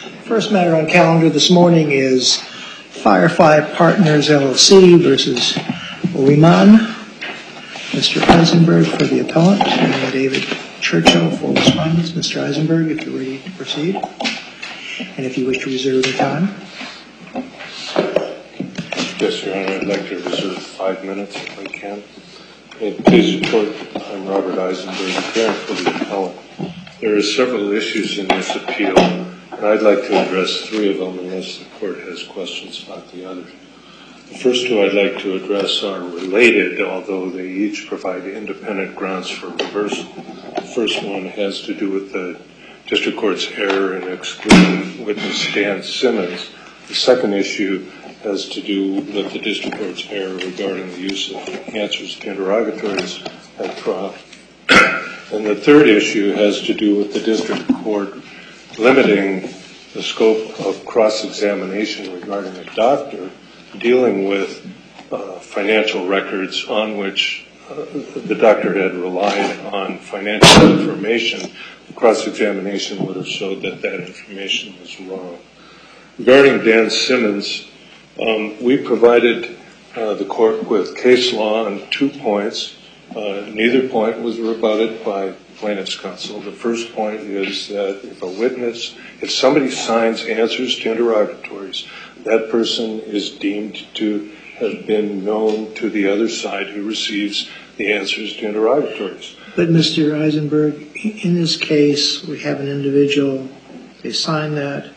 First matter on calendar this morning is Firefly Partners LLC versus Riemann. Mr. Eisenberg for the appellant and David Churchill for respondents. Mr. Eisenberg, if you're ready to proceed, and if you wish to reserve the time. Yes, Your Honor, I'd like to reserve 5 minutes if I can. Please report, I'm Robert Eisenberg, appearing for the appellant. There are several issues in this appeal, and I'd like to address 3 of them unless the court has questions about the others. The first 2 I'd like to address are related, although they each provide independent grounds for reversal. The first one has to do with the district court's error in excluding witness Dan Simmons. The second issue has to do with the district court's error regarding the use of answers to interrogatories at trial. And the third issue has to do with the district court limiting the scope of cross-examination regarding a doctor dealing with financial records on which the doctor had relied on financial information. The cross-examination would have showed that that information was wrong. Regarding Dan Simmons, we provided the court with case law on 2 points. Neither point was rebutted by plaintiff's counsel. The first point is that if somebody signs answers to interrogatories, that person is deemed to have been known to the other side who receives the answers to interrogatories. But Mr. Eisenberg, in this case, we have an individual, they sign that.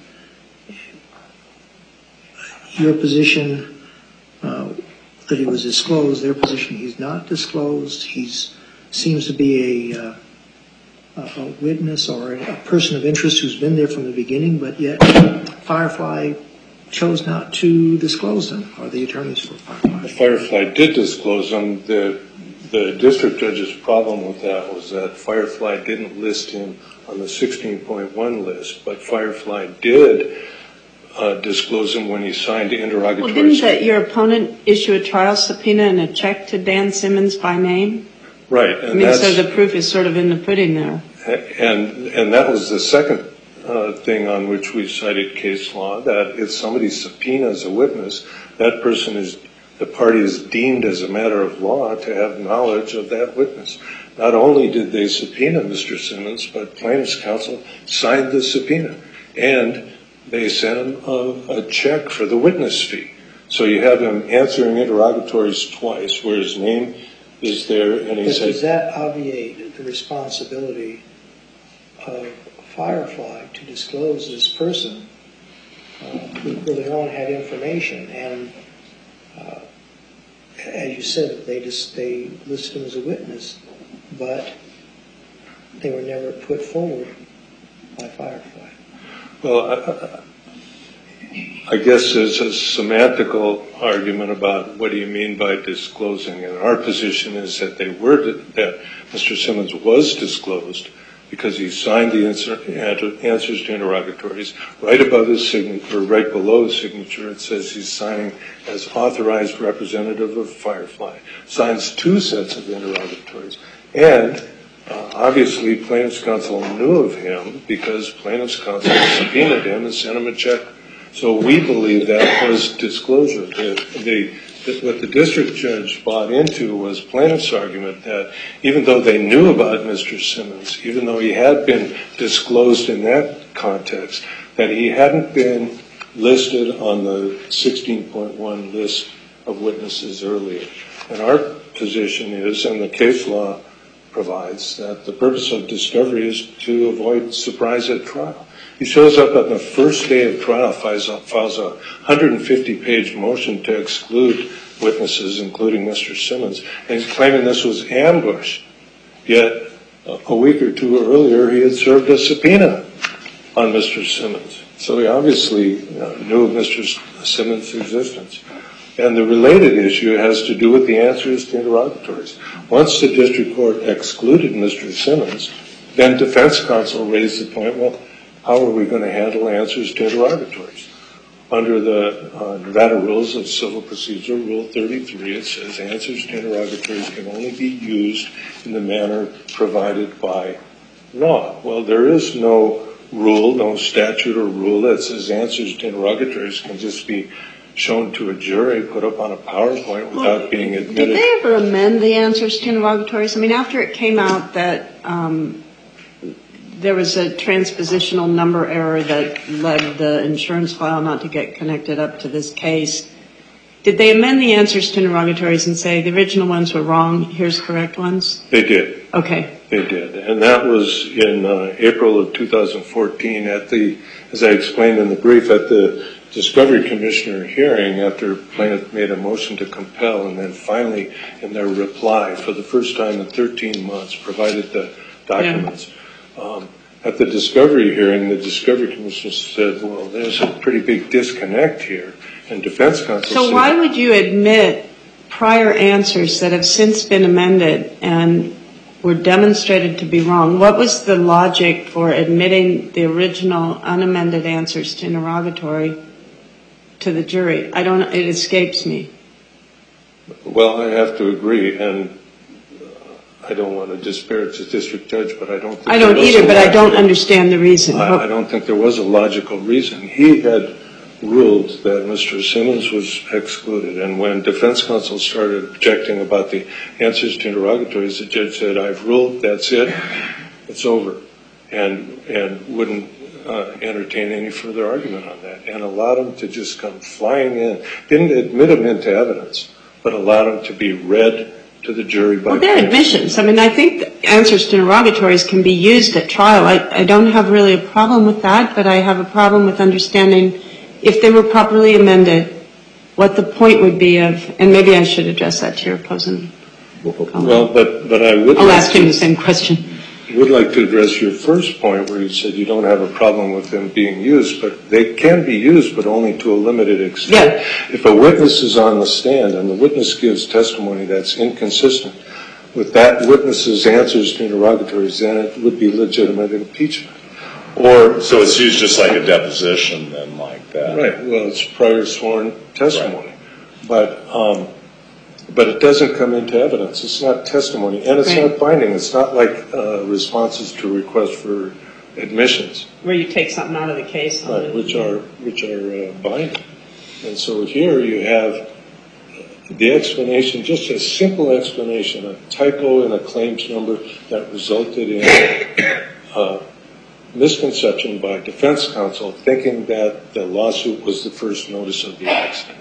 Your position that he was disclosed, their position he's not disclosed. He seems to be a witness or a person of interest who's been there from the beginning, but yet Firefly chose not to disclose them, or the attorneys for Firefly. Firefly did disclose them. The district judge's problem with that was that Firefly didn't list him on the 16.1 list, but Firefly did disclose him when he signed interrogatories. Well, didn't your opponent issue a trial subpoena and a check to Dan Simmons by name? Right. And so the proof is sort of in the pudding there. And that was the second thing on which we cited case law, that if somebody subpoenas a witness, that person the party is deemed as a matter of law to have knowledge of that witness. Not only did they subpoena Mr. Simmons, but plaintiff's counsel signed the subpoena, and they sent him a check for the witness fee. So you have him answering interrogatories twice where his name is there, and he said... Does that obviate the responsibility of Firefly to disclose this person who really only had information? And as you said, they listed him as a witness, but they were never put forward by Firefly. Well, I guess there's a semantical argument about what do you mean by disclosing, and our position is that that Mr. Simmons was disclosed because he signed the answers to interrogatories. Right above his signature, right below his signature, it says he's signing as authorized representative of Firefly. Signs 2 sets of interrogatories, and obviously, plaintiff's counsel knew of him because plaintiff's counsel subpoenaed him and sent him a check. So we believe that was disclosure. What the district judge bought into was plaintiff's argument that even though they knew about Mr. Simmons, even though he had been disclosed in that context, that he hadn't been listed on the 16.1 list of witnesses earlier. And our position is, and the case law provides, that the purpose of discovery is to avoid surprise at trial. He shows up on the first day of trial, files a 150-page motion to exclude witnesses, including Mr. Simmons, and he's claiming this was ambush. Yet, a week or 2 earlier, he had served a subpoena on Mr. Simmons. So he obviously knew of Mr. Simmons' existence. And the related issue has to do with the answers to interrogatories. Once the district court excluded Mr. Simmons, then defense counsel raised the point, well, how are we going to handle answers to interrogatories? Under the Nevada Rules of Civil Procedure, Rule 33, it says answers to interrogatories can only be used in the manner provided by law. Well, there is no rule, no statute or rule that says answers to interrogatories can just be shown to a jury, put up on a PowerPoint without being admitted. Did they ever amend the answers to interrogatories? I mean, after it came out that there was a transpositional number error that led the insurance file not to get connected up to this case, did they amend the answers to interrogatories and say the original ones were wrong, here's correct ones? They did. Okay. They did. And that was in April of 2014 as I explained in the brief, at the Discovery Commissioner hearing after plaintiff made a motion to compel, and then finally in their reply for the first time in 13 months provided the documents. Yeah. At the Discovery hearing, the Discovery Commissioner said, well, there's a pretty big disconnect here. And defense counsel said... So why would you admit prior answers that have since been amended and were demonstrated to be wrong? What was the logic for admitting the original unamended answers to interrogatory to the jury? It escapes me. Well, I have to agree, and I don't want to disparage the district judge, but I don't think... I don't either, but I don't understand the reason. I don't think there was a logical reason. He had ruled that Mr. Simmons was excluded, and when defense counsel started objecting about the answers to interrogatories, the judge said, I've ruled, that's it, it's over, and wouldn't entertain any further argument on that, and allowed him to just come flying in. Didn't admit him into evidence, but allowed him to be read to the jury by... Well, they're admissions. I mean, I think the answers to interrogatories can be used at trial. I don't have really a problem with that, but I have a problem with understanding if they were properly amended, what the point would be of, and maybe I should address that to your opposing. Well, but I would... I'll ask him the same question. I would like to address your first point where you said you don't have a problem with them being used, but they can be used, but only to a limited extent. Yeah. If a witness is on the stand and the witness gives testimony that's inconsistent with that witness's answers to interrogatories, then it would be legitimate impeachment. Or so it's used just like a deposition, then, like that. Right. Well, it's prior sworn testimony, right. But it doesn't come into evidence. It's not testimony, and it's right. Not binding. It's not like responses to requests for admissions, where you take something out of the case, right? Which are binding. And so here you have the explanation, just a simple explanation, a typo in a claims number that resulted in misconception by defense counsel, thinking that the lawsuit was the first notice of the accident.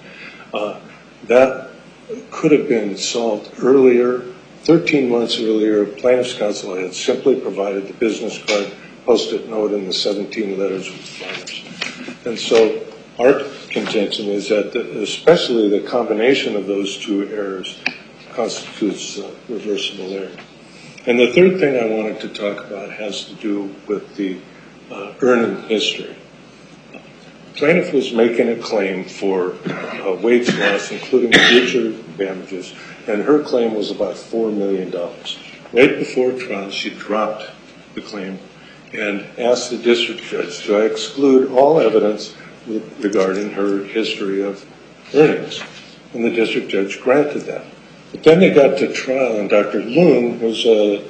That could have been solved earlier. 13 months earlier, plaintiff's counsel had simply provided the business card, post-it note, and the 17 letters with flowers. And so our contention is that especially the combination of those two errors constitutes reversible error. And the third thing I wanted to talk about has to do with the earning history. Plaintiff was making a claim for wage loss, including future damages, and her claim was about $4 million. Right before trial, she dropped the claim and asked the district judge to exclude all evidence regarding her history of earnings. And the district judge granted that. But then they got to trial, and Dr. Loon, who's a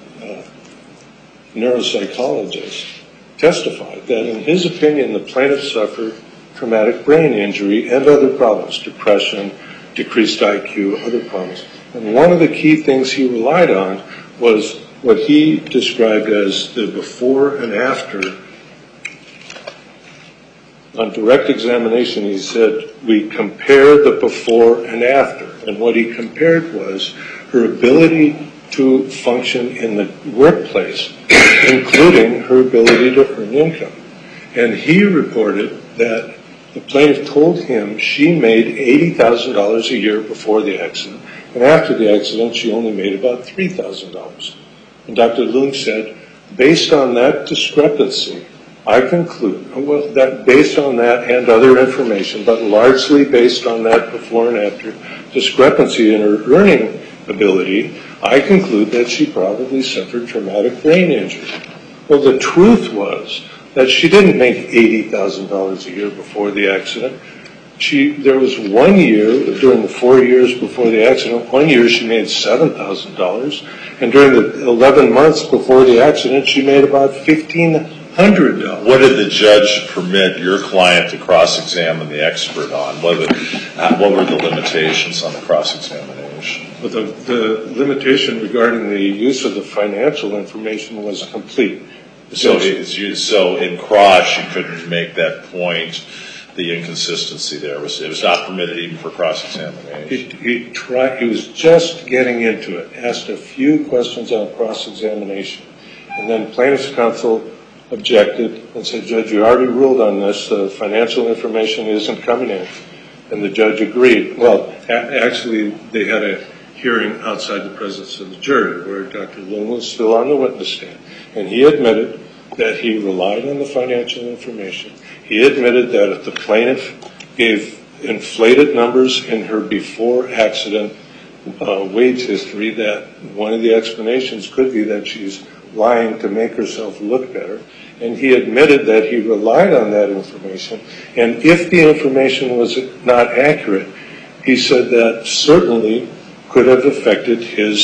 neuropsychologist, testified that in his opinion the plaintiff suffered traumatic brain injury and other problems, depression, decreased IQ, other problems. And one of the key things he relied on was what he described as the before and after. On direct examination, he said, we compare the before and after. And what he compared was her ability to function in the workplace, including her ability to earn income. And he reported that the plaintiff told him she made $80,000 a year before the accident, and after the accident she only made about $3,000. And Dr. Loon said, based on that discrepancy, I conclude, well, that based on that and other information, but largely based on that before and after discrepancy in her earning ability, I conclude that she probably suffered traumatic brain injury. Well, the truth was that she didn't make $80,000 a year before the accident. There was 1 year, during the 4 years before the accident, 1 year she made $7,000, and during the 11 months before the accident, she made about $15,000. $100. What did the judge permit your client to cross-examine the expert on? What were the limitations on the cross-examination? But the limitation regarding the use of the financial information was complete. So in cross, you couldn't make that point, the inconsistency there. It was not permitted even for cross-examination. He was just getting into it, asked a few questions on cross-examination. And then plaintiff's counsel objected and said, Judge, you already ruled on this. The financial information isn't coming in. And the judge agreed. Well, actually, they had a hearing outside the presence of the jury where Dr. Loon was still on the witness stand. And he admitted that he relied on the financial information. He admitted that if the plaintiff gave inflated numbers in her before-accident wage history, that one of the explanations could be that she's lying to make herself look better. And he admitted that he relied on that information. And if the information was not accurate, he said that certainly could have affected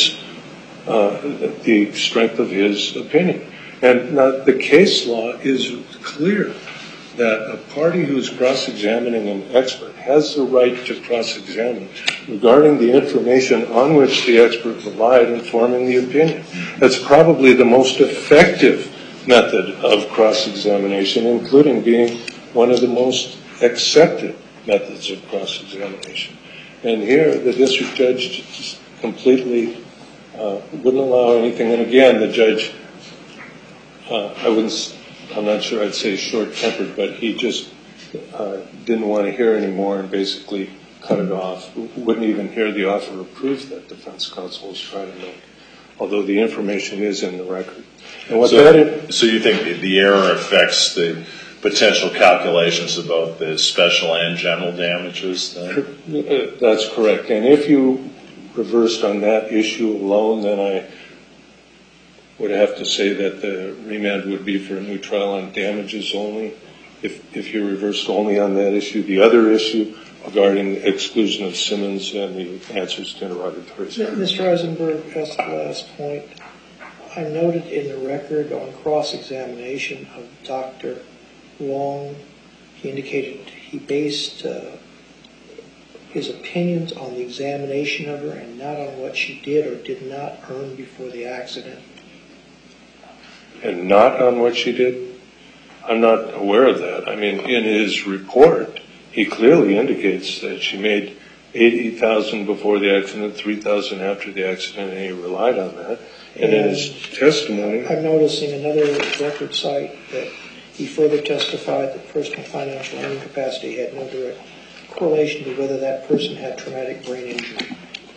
the strength of his opinion. And now the case law is clear that a party who's cross-examining an expert has the right to cross-examine regarding the information on which the expert relied in forming the opinion. That's probably the most effective method of cross-examination, including being one of the most accepted methods of cross-examination. And here, the district judge just completely wouldn't allow anything. And again, the judge, I'm not sure I'd say short-tempered, but he just didn't want to hear anymore and basically cut it off. Wouldn't even hear the offer of proof that defense counsel was trying to make, although the information is in the record. And so you think the error affects the potential calculations of both the special and general damages then? That's correct. And if you reversed on that issue alone, then I would have to say that the remand would be for a new trial on damages only. If you reversed only on that issue, the other issue regarding the exclusion of Simmons and the answers to interrogatories. Mr. Eisenberg, as the last point, I noted in the record on cross-examination of Dr. Long, he indicated he based his opinions on the examination of her and not on what she did or did not earn before the accident. And not on what she did? I'm not aware of that. I mean, in his report, he clearly indicates that she made $80,000 before the accident, $3,000 after the accident, and he relied on that. And in his testimony, I'm noticing another record site that he further testified that personal financial earning capacity had no direct correlation to whether that person had traumatic brain injury.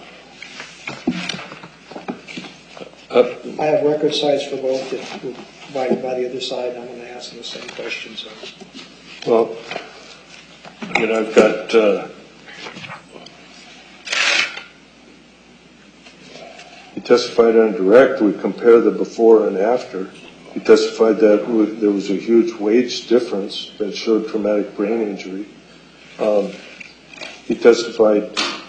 I have record sites for both that were provided by the other side, and I'm going to ask them the same questions. Well, I mean, I've got... he testified on direct. We compare the before and after. He testified that there was a huge wage difference that showed traumatic brain injury. He testified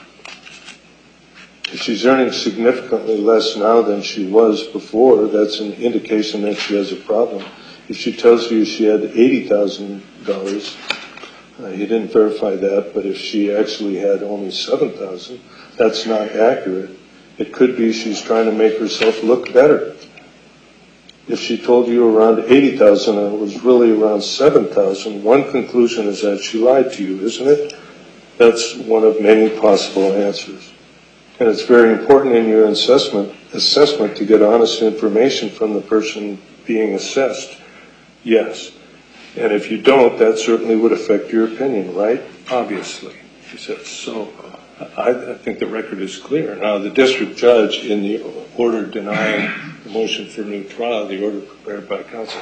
if she's earning significantly less now than she was before, that's an indication that she has a problem. If she tells you she had $80,000, he didn't verify that, but if she actually had only $7,000, that's not accurate. It could be she's trying to make herself look better. If she told you around $80,000 and it was really around $7,000, one conclusion is that she lied to you, isn't it? That's one of many possible answers. And it's very important in your assessment to get honest information from the person being assessed. Yes. And if you don't, that certainly would affect your opinion, right? Obviously. He said, so I think the record is clear. Now, the district judge, in the order denying the motion for new trial, the order prepared by counsel,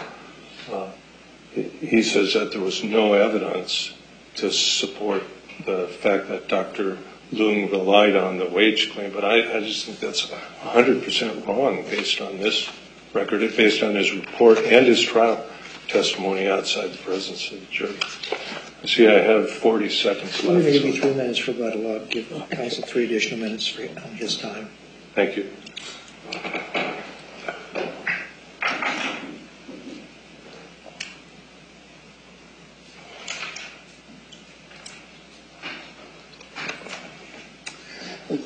he says that there was no evidence to support the fact that Dr. Leung relied on the wage claim. But I just think that's 100% wrong based on this record, based on his report and his trial testimony outside the presence of the jury. I see I have 40 seconds left. I'm going to give you 3 minutes for rebuttal. I'll give counsel 3 additional minutes on his time. Thank you.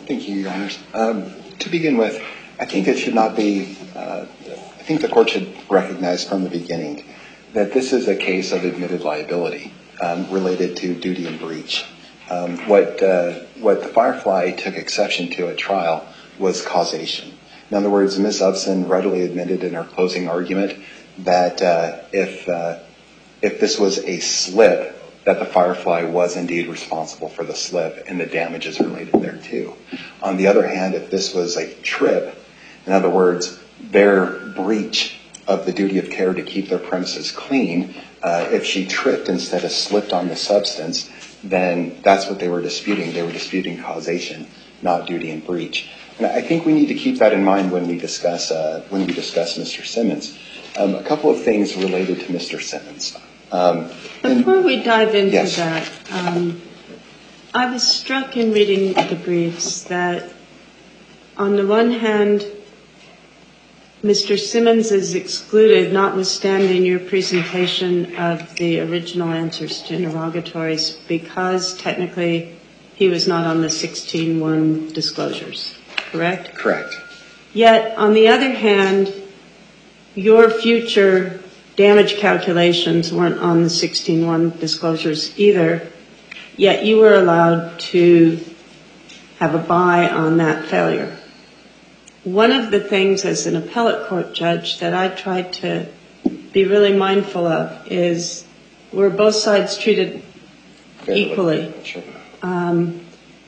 Thank you, Your Honors. To begin with, I think it should not be, I think the court should recognize from the beginning that this is a case of admitted liability related to duty and breach. What the Firefly took exception to at trial was causation. In other words, Ms. Upson readily admitted in her closing argument that if this was a slip, that the Firefly was indeed responsible for the slip and the damages related thereto. On the other hand, if this was a trip, in other words, their breach of the duty of care to keep their premises clean, if she tripped instead of slipped on the substance, then that's what they were disputing. They were disputing causation, not duty and breach. And I think we need to keep that in mind when we discuss Mr. Simmons. A couple of things related to Mr. Simmons. Before we dive into yes. that, I was struck in reading the briefs that on the one hand, Mr. Simmons is excluded, notwithstanding your presentation of the original answers to interrogatories, because technically he was not on the 16-1 disclosures, correct? Correct. Yet, on the other hand, your future damage calculations weren't on the 16-1 disclosures either, yet you were allowed to have a buy on that failure. One of the things as an appellate court judge that I tried to be really mindful of is were both sides treated equally. Sure. And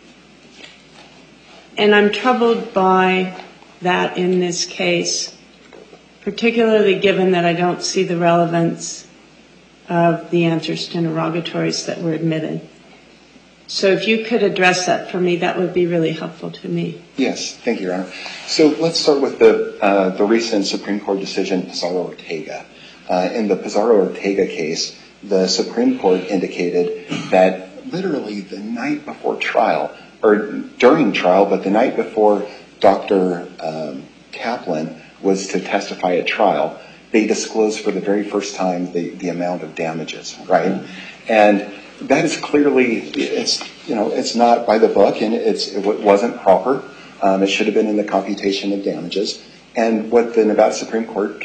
I'm troubled by that in this case, particularly given that I don't see the relevance of the answers to interrogatories that were admitted. So if you could address that for me, that would be really helpful to me. Yes, thank you, Your Honor. So let's start with the recent Supreme Court decision, Pizarro-Ortega. In the Pizarro-Ortega case, the Supreme Court indicated that literally the night before trial, or during trial, but the night before Dr. Kaplan was to testify at trial, they disclosed for the very first time the amount of damages, right? And that is clearly, it's not by the book, and it wasn't proper. It should have been in the computation of damages. And what the Nevada Supreme Court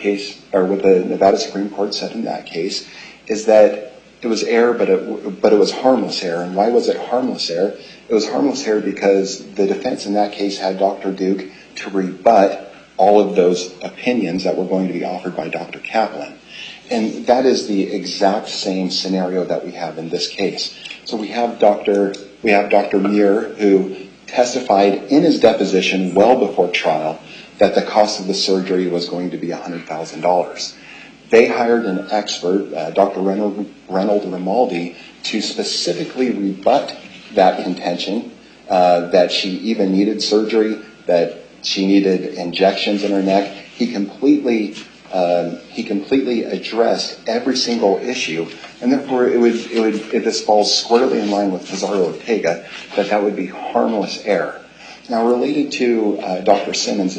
said in that case is that it was error, but it was harmless error. And why was it harmless error? It was harmless error because the defense in that case had Dr. Duke to rebut all of those opinions that were going to be offered by Dr. Kaplan. And that is the exact same scenario that we have in this case. So we have Dr. Muir, who testified in his deposition well before trial that the cost of the surgery was going to be $100,000. They hired an expert, Dr. Reynold Rimaldi, to specifically rebut that contention, that she even needed surgery, that she needed injections in her neck. He completely addressed every single issue, and therefore if this falls squarely in line with Pizarro-Ortega, that would be harmless error. Now, related to Mr. Simmons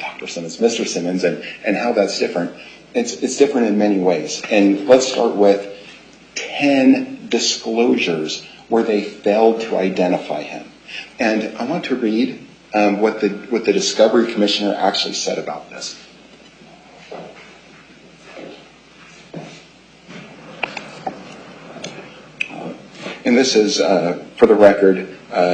and how that's different, it's different in many ways. And let's start with 10 disclosures where they failed to identify him. And I want to read what the Discovery Commissioner actually said about this. And this is, for the record,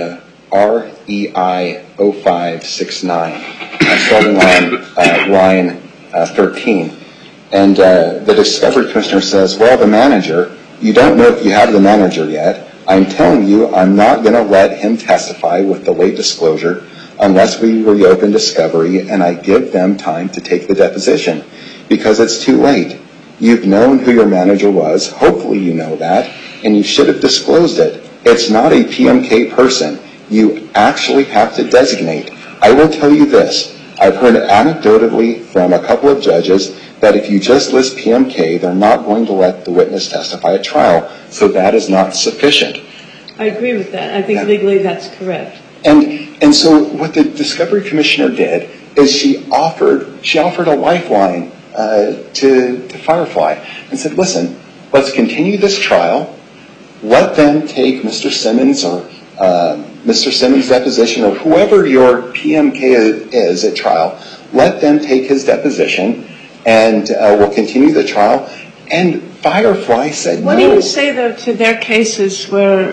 REI 0569, starting on line 13. And the Discovery Commissioner says, well, the manager, you don't know if you have the manager yet. I'm telling you, I'm not going to let him testify with the late disclosure unless we reopen discovery and I give them time to take the deposition, because it's too late. You've known who your manager was. Hopefully you know that, and you should have disclosed it. It's not a PMK person. You actually have to designate. I will tell you this. I've heard anecdotally from a couple of judges that if you just list PMK, they're not going to let the witness testify at trial, so that is not sufficient. I agree with that. I think legally that's correct. And so what the Discovery Commissioner did is she offered a lifeline to Firefly and said, listen, let's continue this trial. Let them take Mr. Simmons or Mr. Simmons' deposition, or whoever your PMK is at trial, let them take his deposition, and we'll continue the trial. And Firefly said no. What do you say, though, to their cases where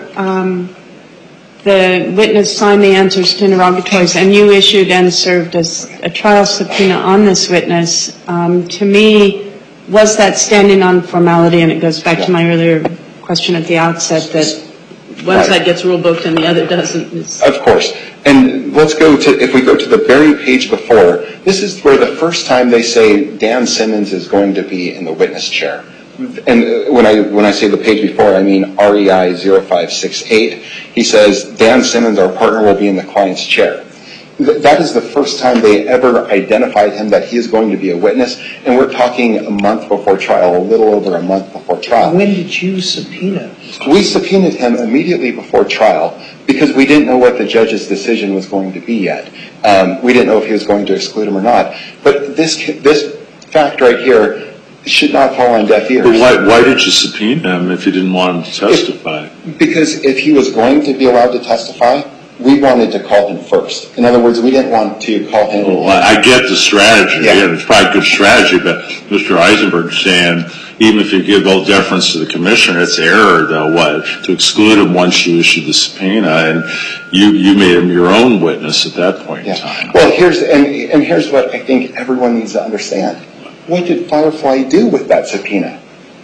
the witness signed the answers to interrogatories and you issued and served as a trial subpoena on this witness? To me, was that standing on formality? And it goes back to my earlier question at the outset that one side gets rule booked and the other doesn't. Of course. And let's go to, if we go to the very page before, this is where the first time they say Dan Simmons is going to be in the witness chair. And when I say the page before, I mean REI 0568. He says, Dan Simmons, our partner, will be in the client's chair. That is the first time they ever identified him that he is going to be a witness. And we're talking a month before trial, a little over a month before trial. When did you subpoena? We subpoenaed him immediately before trial because we didn't know what the judge's decision was going to be yet. We didn't know if he was going to exclude him or not. But this fact right here should not fall on deaf ears. But why did you subpoena him if you didn't want him to testify? Because if he was going to be allowed to testify, we wanted to call him first. In other words, we didn't want to call him. Well, I get the strategy. Yeah, it's probably a good strategy, but Mr. Eisenberg's saying even if you give all deference to the commissioner, it's error, though, to exclude him once you issued the subpoena, and you made him your own witness at that point in time. Well, here's what I think everyone needs to understand. What did Firefly do with that subpoena?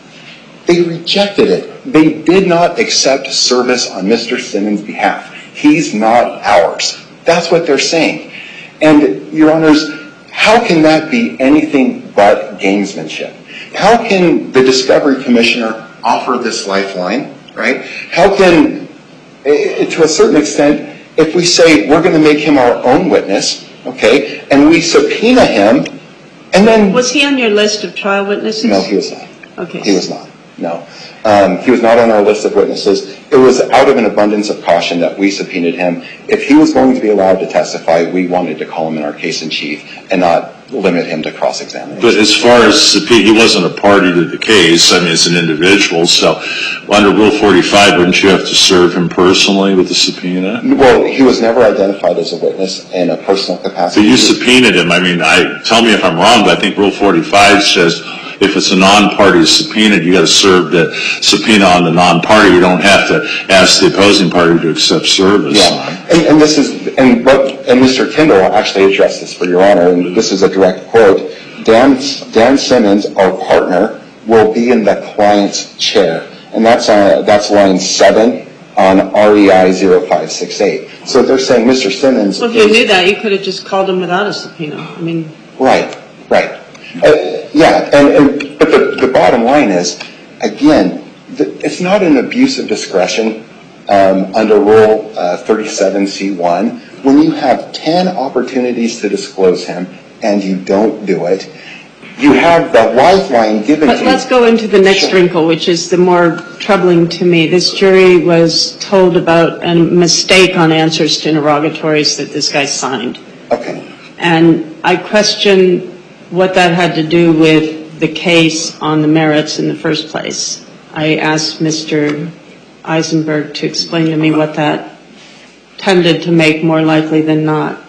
They rejected it. They did not accept service on Mr. Simmons' behalf. He's not ours. That's what they're saying. And, Your Honors, how can that be anything but gamesmanship? How can the Discovery Commissioner offer this lifeline, right? How can, to a certain extent, if we say we're going to make him our own witness, okay, and we subpoena him, and then... Was he on your list of trial witnesses? No, he was not. Okay. He was not, no. He was not on our list of witnesses. It was out of an abundance of caution that we subpoenaed him. If he was going to be allowed to testify, we wanted to call him in our case in chief and not limit him to cross-examination. But as far as subpoena, he wasn't a party to the case. I mean, it's an individual. So under Rule 45, wouldn't you have to serve him personally with the subpoena? Well, he was never identified as a witness in a personal capacity. So you subpoenaed him. I mean, tell me if I'm wrong, but I think Rule 45 says if it's a non-party subpoenaed, you got to serve the subpoena on the non-party. You don't have to ask the opposing party to accept service. Yeah, and this is, and Mr. Kendall actually addressed this, for Your Honor, and this is a direct quote. Dan Simmons, our partner, will be in the client's chair, and that's line 7 on REI 0568. So they're saying Mr. Simmons. Well, if you knew that, you could have just called him without a subpoena. I mean. Right. But the bottom line is, again, it's not an abuse of discretion under Rule 37C1 when you have 10 opportunities to disclose him and you don't do it. You have the lifeline given to you. But let's go into the next wrinkle, which is the more troubling to me. This jury was told about a mistake on answers to interrogatories that this guy signed. Okay. And I question what that had to do with the case on the merits in the first place. I asked Mr. Eisenberg to explain to me what that tended to make more likely than not.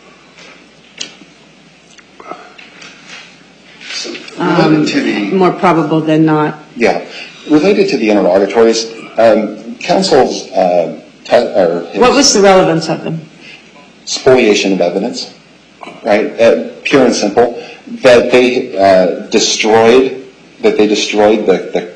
More probable than not. Yeah. Related to the interrogatories, counsel's... what was the relevance of them? Spoliation of evidence, right? Pure and simple. That they destroyed the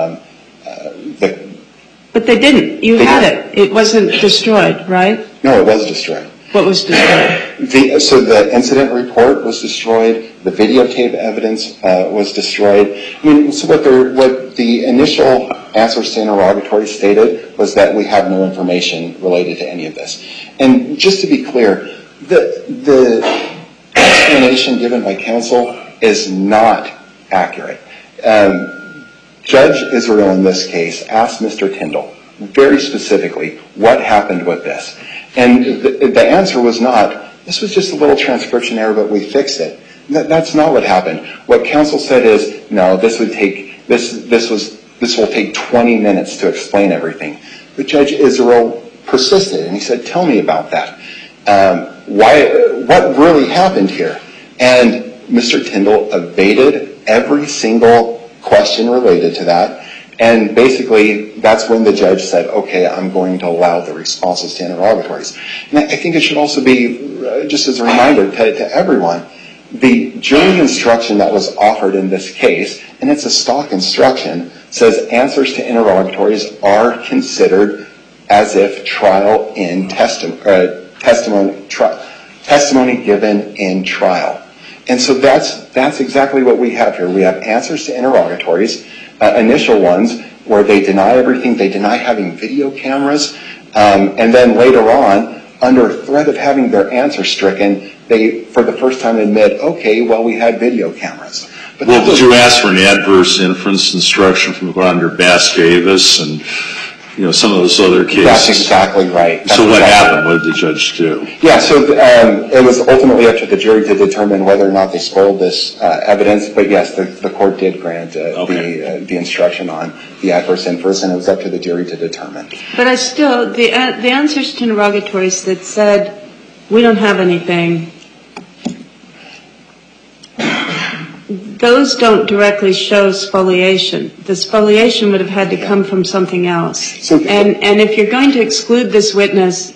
But they didn't. You had it. It wasn't destroyed, right? No, it was destroyed. What was destroyed? So the incident report was destroyed. The videotape evidence was destroyed. I mean, so what the initial answers to interrogatory stated was that we have no information related to any of this. And just to be clear, the explanation given by counsel is not accurate. Judge Israel in this case asked Mr. Tyndall very specifically what happened with this. And the answer was not, this was just a little transcription error, but we fixed it. That's not what happened. What counsel said is, no, this will take 20 minutes to explain everything. But Judge Israel persisted, and he said, tell me about that. What really happened here? And Mr. Tyndall evaded every single question related to that. And basically, that's when the judge said, okay, I'm going to allow the responses to interrogatories. And I think it should also be, just as a reminder to everyone, the jury instruction that was offered in this case, and it's a stock instruction, says answers to interrogatories are considered as if trial in testimony given in trial. And so that's exactly what we have here. We have answers to interrogatories, initial ones where they deny everything, they deny having video cameras, and then later on, under threat of having their answer stricken, they, for the first time, admit, okay, well, we had video cameras. But well, did you ask for an adverse inference instruction from under Bass Davis and some of those other cases? That's exactly right. So what happened? What did the judge do? Yeah, so it was ultimately up to the jury to determine whether or not they spoiled this evidence. But yes, the court did grant the instruction on the adverse inference, and it was up to the jury to determine. But I still, the answers to interrogatories that said, we don't have anything, those don't directly show spoliation. The spoliation would have had to come from something else. And if you're going to exclude this witness,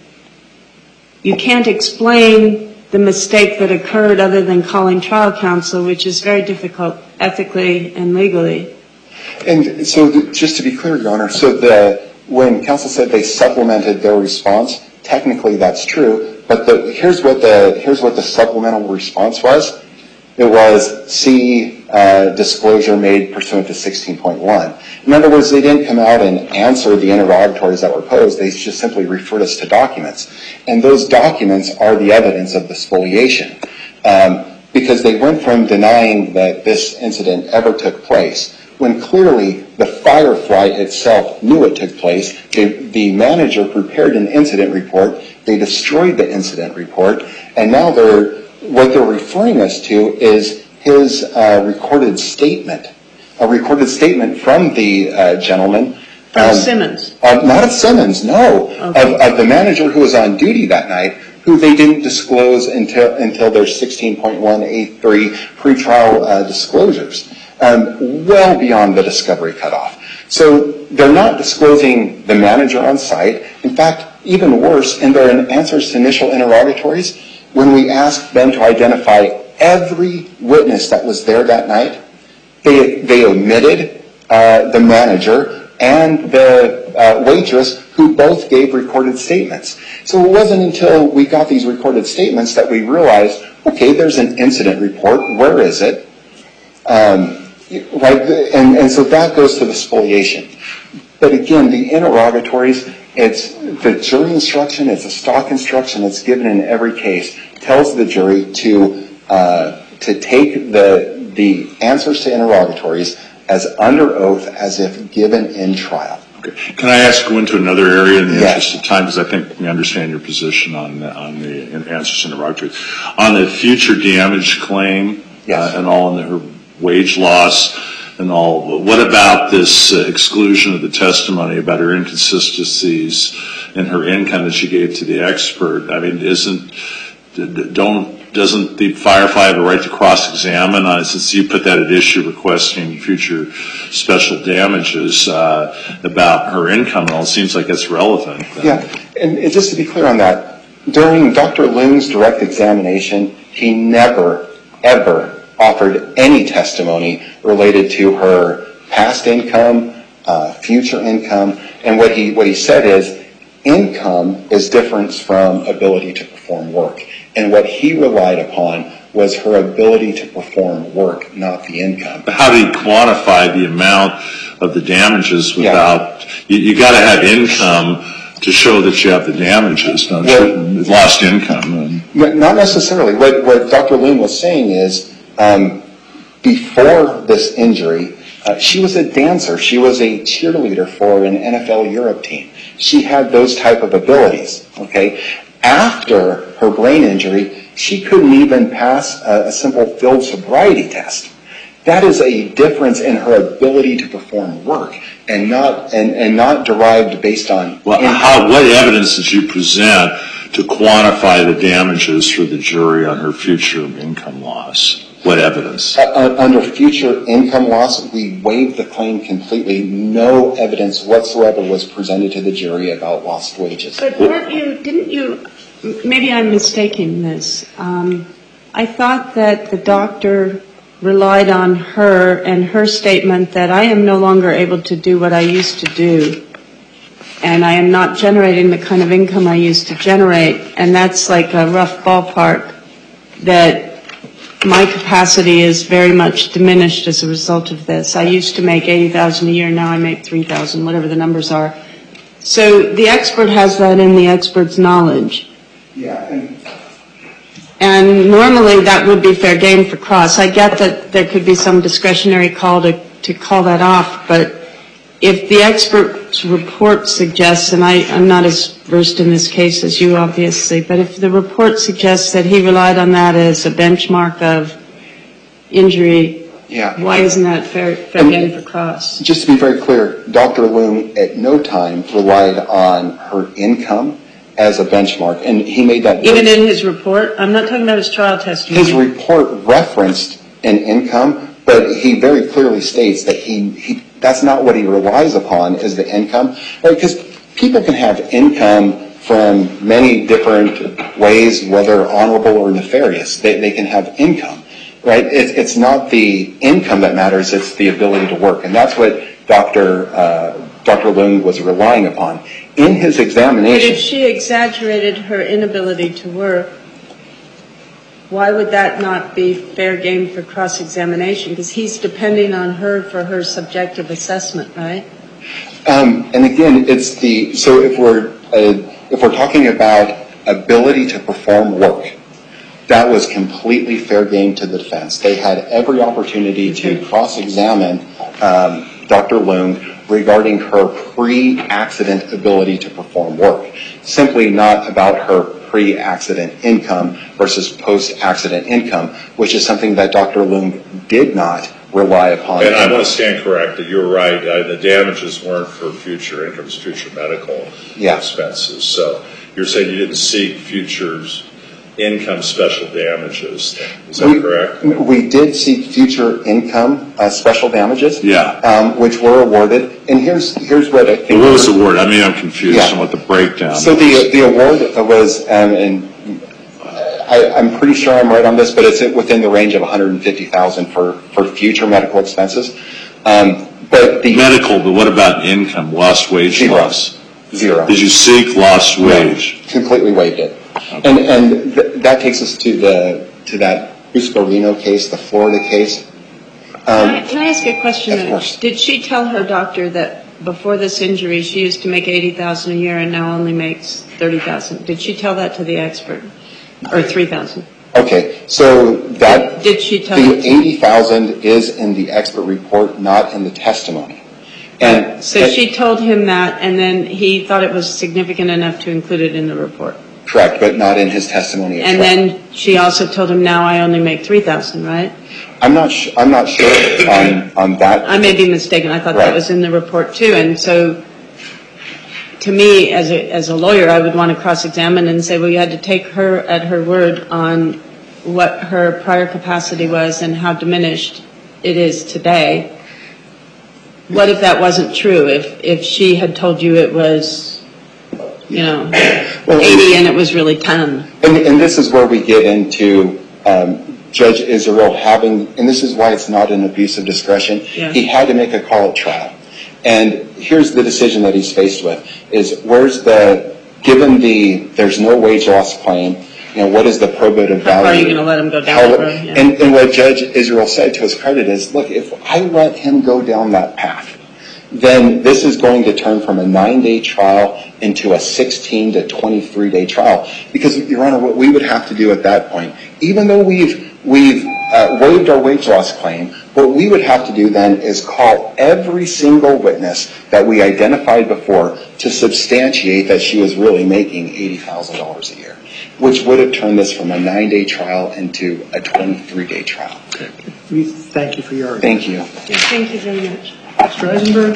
you can't explain the mistake that occurred other than calling trial counsel, which is very difficult ethically and legally. And so just to be clear, Your Honor, so when counsel said they supplemented their response, technically that's true, but here's what the supplemental response was. It was C, disclosure made pursuant to 16.1. In other words, they didn't come out and answer the interrogatories that were posed. They just simply referred us to documents. And those documents are the evidence of the spoliation. Because they went from denying that this incident ever took place, when clearly the Firefly itself knew it took place. The manager prepared an incident report. They destroyed the incident report. And now what they're referring us to is his recorded statement, a recorded statement from the gentleman. From Simmons? Not of Simmons, no. Okay. Of the manager who was on duty that night, who they didn't disclose until their 16.183 pretrial disclosures, well beyond the discovery cutoff. So they're not disclosing the manager on site. In fact, even worse, in their answers to initial interrogatories, when we asked them to identify every witness that was there that night, they omitted the manager and the waitress, who both gave recorded statements. So it wasn't until we got these recorded statements that we realized, okay, there's an incident report. Where is it? Right, and so that goes to the spoliation. But again, the interrogatories, it's the jury instruction, it's a stock instruction that's given in every case, tells the jury to take the answers to interrogatories as under oath, as if given in trial. Okay. Can I go into another area in the interest of time, because I think we understand your position on the answers to interrogatories. On the future damage claim, yes, and all, and her wage loss and all, what about this exclusion of the testimony about her inconsistencies in her income that she gave to the expert? I mean, doesn't the Firefly have a right to cross-examine on it, since you put that at issue requesting future special damages about her income and all? It seems like it's relevant. Yeah, and just to be clear on that, during Dr. Loon's direct examination, he never, ever offered any testimony related to her past income, future income, and what he said is income is different from ability to perform work. And what he relied upon was her ability to perform work, not the income. But how do you quantify the amount of the damages without, you got to have income to show that you have the damages, don't you? Lost income. Not necessarily. What Dr. Loon was saying is, before this injury, she was a dancer. She was a cheerleader for an NFL Europe team. She had those type of abilities, okay? After her brain injury, she couldn't even pass a simple field sobriety test. That is a difference in her ability to perform work, and not derived based on. Well, what evidence did you present to quantify the damages for the jury on her future income loss? What evidence? Under future income loss, we waived the claim completely. No evidence whatsoever was presented to the jury about lost wages. But didn't you, maybe I'm mistaking this. I thought that the doctor relied on her and her statement that I am no longer able to do what I used to do, and I am not generating the kind of income I used to generate, and that's like a rough ballpark, that my capacity is very much diminished as a result of this. I used to make $80,000 a year, now I make $3,000, whatever the numbers are. So the expert has that in the expert's knowledge. Yeah. And normally that would be fair game for cross. I get that there could be some discretionary call to call that off, but if the expert's report suggests, and I'm not as versed in this case as you obviously, but if the report suggests that he relied on that as a benchmark of injury, why isn't that fair game for cross? Just to be very clear, Dr. Loom at no time relied on her income as a benchmark, and he made that. Even in his report? I'm not talking about his trial testimony. His report referenced an income, but he very clearly states that that's not what he relies upon, is the income. Right? Because people can have income from many different ways, whether honorable or nefarious. They can have income, right? It's not the income that matters, it's the ability to work. And that's what Dr. Loom was relying upon. In his examination... But if she exaggerated her inability to work, why would that not be fair game for cross-examination? Because he's depending on her for her subjective assessment, right? And again, so if we're talking about ability to perform work, that was completely fair game to the defense. They had every opportunity to cross-examine Dr. Loom regarding her pre-accident ability to perform work, simply not about her pre-accident income versus post-accident income, which is something that Dr. Loom did not rely upon. And I want to stand corrected. You're right. The damages weren't for future incomes, future medical expenses. So you're saying you didn't seek futures income special damages. Is that correct? We did seek future income special damages, which were awarded. And here's what I think. What was the award? I mean, I'm confused on what the breakdown So the award was, and I'm pretty sure I'm right on this, but it's within the range of $150,000 for future medical expenses. But what about income, lost wage loss? Zero. Did you seek lost wage? Completely waived it. Okay. And that takes us to that Buscarino case, the Florida case. Can I ask a question? Of course. Did she tell her doctor that before this injury she used to make $80,000 a year and now only makes $30,000? Did she tell that to the expert? Or $3,000? Okay, so that did she tell the $80,000 is in the expert report, not in the testimony. And so she told him that, and then he thought it was significant enough to include it in the report. Correct, but not in his testimony. And then she also told him, now I only make $3,000, right? I'm not sure on that. I may be mistaken. I thought that was in the report too. And so, to me, as a lawyer, I would want to cross-examine and say, well, you had to take her at her word on what her prior capacity was and how diminished it is today. What if that wasn't true? If she had told you it was, 80 and it was really 10. And this is where we get into Judge Israel having, and this is why it's not an abuse of discretion. Yeah. He had to make a call at trial. And here's the decision that he's faced with, is given there's no wage loss claim, what is the probative value? How far are you going to let him go down that road? Yeah. And what Judge Israel said to his credit is, look, if I let him go down that path, then this is going to turn from a 9-day trial into a 16 to 23-day trial. Because, Your Honor, what we would have to do at that point, even though we've waived our wage loss claim, what we would have to do then is call every single witness that we identified before to substantiate that she was really making $80,000 a year, which would have turned this from a 9-day trial into a 23-day trial. We thank you for your argument. Thank you. Yeah, thank you very much. Mr. Eisenberg?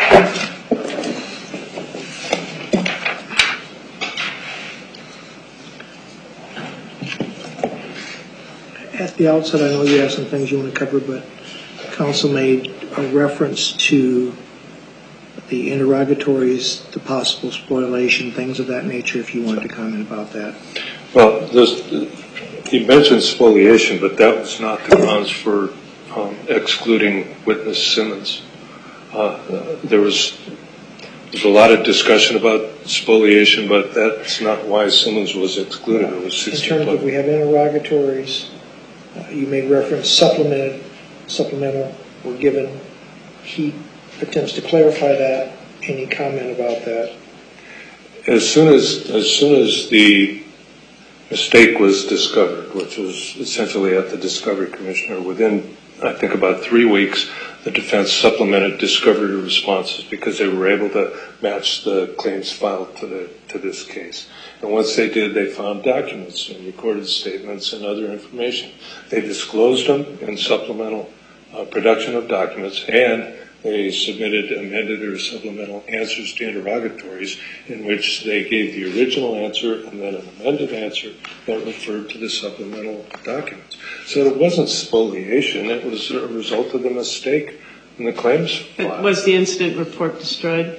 At the outset, I know you have some things you want to cover, but counsel made a reference to the interrogatories, the possible spoliation, things of that nature, if you wanted to comment about that. Well, he mentioned spoliation, but that was not the grounds for excluding witness Simmons. There was a lot of discussion about spoliation, but that's not why Simmons was excluded. It was 60 in terms of we have interrogatories, you made reference supplemental were given. He attempts to clarify that. Any comment about that? As soon as the mistake was discovered, which was essentially at the Discovery Commissioner, within, I think, about 3 weeks, the defense supplemented discovery responses because they were able to match the claims filed to this case. And once they did, they found documents and recorded statements and other information. They disclosed them in supplemental production of documents, and they submitted amended or supplemental answers to interrogatories in which they gave the original answer and then an amended answer that referred to the supplemental documents. So it wasn't spoliation. It was a result of the mistake in the claims file. Was the incident report destroyed?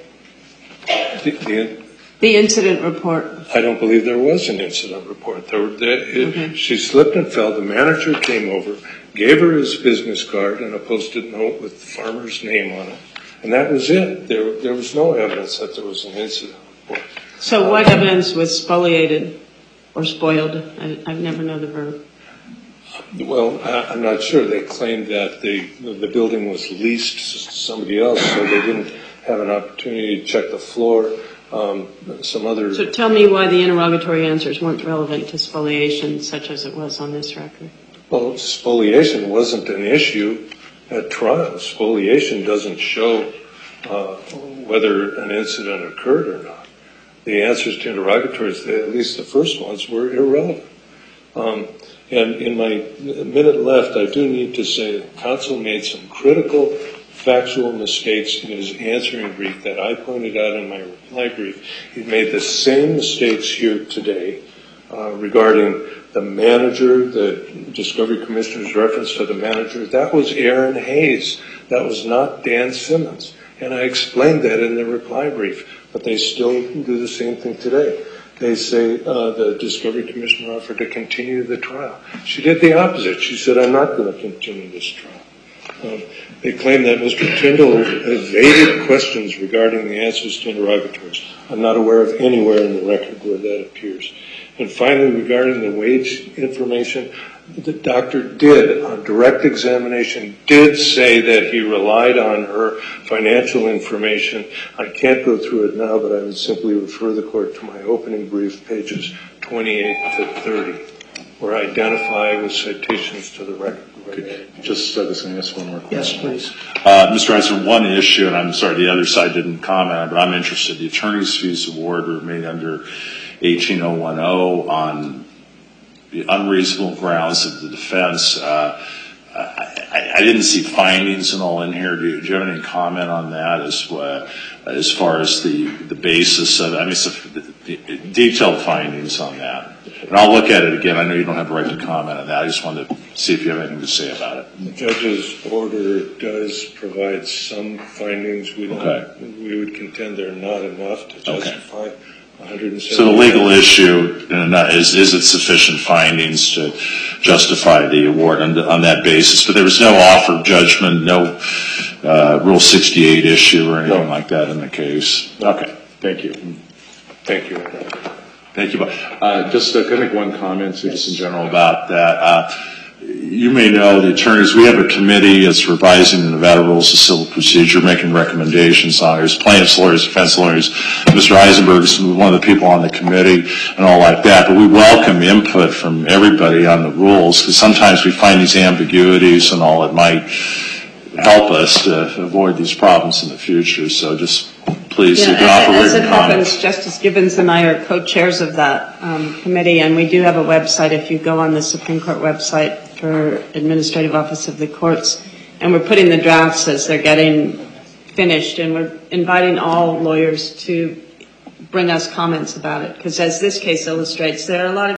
The incident report. I don't believe there was an incident report. She slipped and fell. The manager came over, gave her his business card and a Post-it note with the farmer's name on it. And that was it. There was no evidence that there was an incident report. So what evidence was spoliated or spoiled? I've never known the verb. Well, I'm not sure. They claimed that the building was leased to somebody else, so they didn't have an opportunity to check the floor. So tell me why the interrogatory answers weren't relevant to spoliation, such as it was on this record. Well, spoliation wasn't an issue at trial. Spoliation doesn't show whether an incident occurred or not. The answers to interrogatories, at least the first ones, were irrelevant. And in my minute left, I do need to say that counsel made some critical factual mistakes in his answering brief that I pointed out in my reply brief. He made the same mistakes here today regarding the manager, the Discovery Commissioner's reference to the manager. That was Aaron Hayes. That was not Dan Simmons. And I explained that in the reply brief, but they still do the same thing today. They say the Discovery Commissioner offered to continue the trial. She did the opposite. She said, I'm not going to continue this trial. They claim that Mr. Tyndall evaded questions regarding the answers to interrogatories. I'm not aware of anywhere in the record where that appears. And finally, regarding the wage information, the doctor did, on direct examination, did say that he relied on her financial information. I can't go through it now, but I would simply refer the court to my opening brief, pages 28 to 30, where I identify with citations to the record. Just I was going to ask one more question. Yes, please. Mr. Eisen, one issue, and I'm sorry the other side didn't comment, but I'm interested. The attorney's fees award were made under 18010 on the unreasonable grounds of the defense. I didn't see findings and all in here. Do you have any comment on that as far as the basis of, I mean, the detailed findings on that? And I'll look at it again. I know you don't have the right to comment on that. I just wanted to see if you have anything to say about it. The judge's order does provide some findings. We would contend they're not enough to justify 170. So the legal issue is it sufficient findings to justify the award on that basis? But there was no offer of judgment, no Rule 68 issue or anything like that in the case. Okay, thank you. Thank you. Thank you. Just can I make one comment just in general about that? You may know the attorneys, we have a committee that's revising the Nevada Rules of Civil Procedure, making recommendations on it. There's plaintiffs' lawyers, defense lawyers. Mr. Eisenberg is one of the people on the committee and all like that. But we welcome input from everybody on the rules because sometimes we find these ambiguities and all that might help us to avoid these problems in the future. So just please, you can offer as written it comments. happens, Justice Gibbons and I are co-chairs of that committee, and we do have a website. If you go on the Supreme Court website, for Administrative Office of the Courts, and we're putting the drafts as they're getting finished, and we're inviting all lawyers to bring us comments about it, because as this case illustrates, there are a lot of